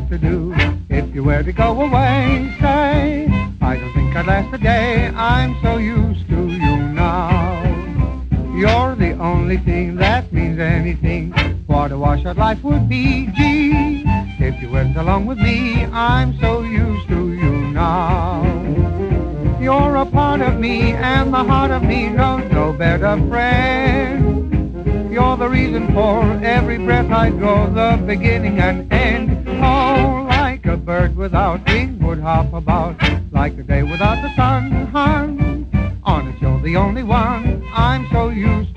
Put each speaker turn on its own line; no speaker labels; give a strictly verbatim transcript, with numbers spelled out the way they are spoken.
to do. If you were to go away, say, I don't think I'd last a day. I'm so used to you now. You're the only thing that means anything. What a washout life would be, gee. If you went along with me, I'm so used to you now. You're a part of me, and the heart of me knows no better friend. You're the reason for every breath I draw, the beginning and end. Oh, like a bird without wings would hop about, like a day without the sun, hun. Honest, you're the only one I'm so used